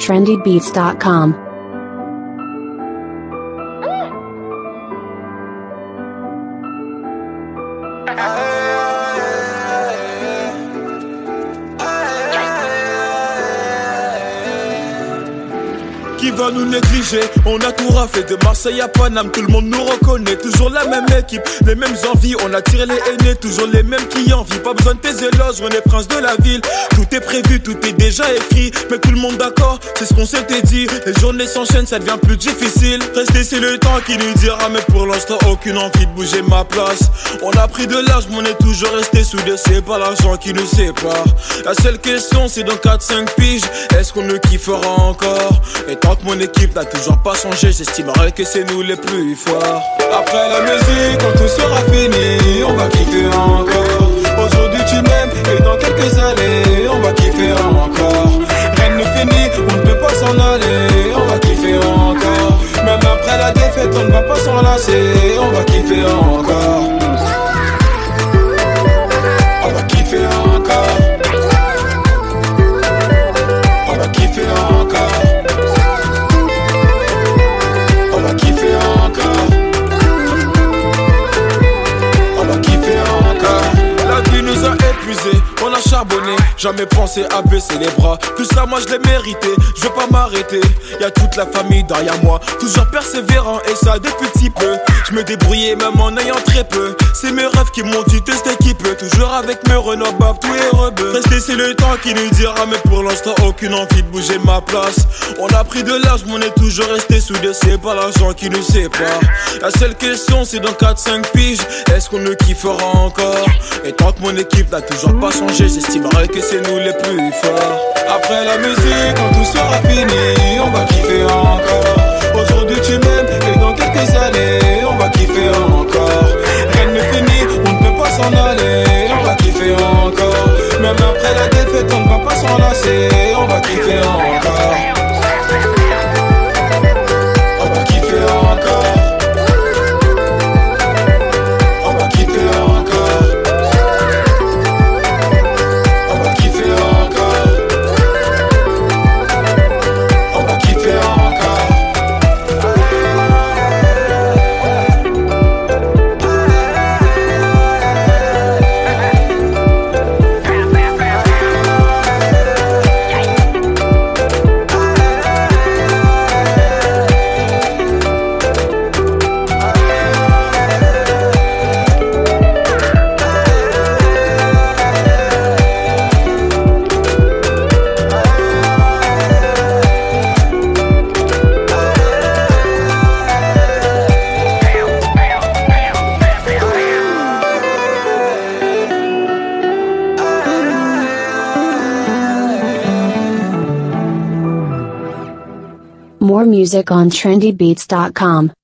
trendybeats.com. Qui va nous négliger? On a tout raflé de Marseille à Paname, tout le monde nous reconnaît. Toujours la même équipe, les mêmes envies, on attire les aînés, toujours les mêmes qui envient. Pas besoin de tes éloges, on est prince de la ville. Tout est prévu, tout est déjà écrit, mais tout le monde d'accord, c'est ce qu'on s'était dit. Les journées s'enchaînent, ça devient plus difficile. Rester c'est le temps qui nous dira, mais pour l'instant aucune envie de bouger ma place. On a pris de l'âge, mais on est toujours resté soudés, c'est pas l'argent qui nous sépare. La seule question c'est dans 4-5 piges, est-ce qu'on nous kiffera encore? Et tant que mon équipe n'a toujours pas changé, j'estimerais que c'est nous les plus forts. Après la musique, quand tout sera fini, on va kiffer encore. Aujourd'hui tu m'aimes et dans quelques années, on va kiffer encore. Rien ne finit, on ne peut pas s'en aller, on va kiffer encore. Même après la défaite, on ne va pas s'en lasser, on va kiffer encore. On va kiffer encore. On va kiffer encore. On a charbonné, jamais pensé à baisser les bras. Tout ça moi je l'ai mérité, je veux pas m'arrêter. Y'a toute la famille derrière moi, toujours persévérant et ça depuis petit peu. Je me débrouillais même en ayant très peu. C'est mes rêves qui m'ont dit de cette équipe. Toujours avec mes Renault Bab, tous les rebeux. Rester c'est le temps qui nous dira, mais pour l'instant aucune envie de bouger ma place. On a pris de l'âge, mais on est toujours resté soudés, c'est pas l'argent qui nous sépare. La seule question c'est dans 4-5 piges, est-ce qu'on nous kiffera encore? Et tant que mon équipe n'a toujours pas changé, j'estimerais que c'est nous les plus forts. Après la musique, quand tout sera fini, on va kiffer encore. Aujourd'hui tu m'aimes et dans quelques années, on va kiffer encore. Rien ne finit, on ne peut pas s'en aller, on va kiffer encore. Même après la défaite, on ne va pas s'en lasser, on va kiffer encore. On va kiffer encore. On va kiffer encore. On va kiffer encore. On va kiffer encore. More music on trendybeats.com.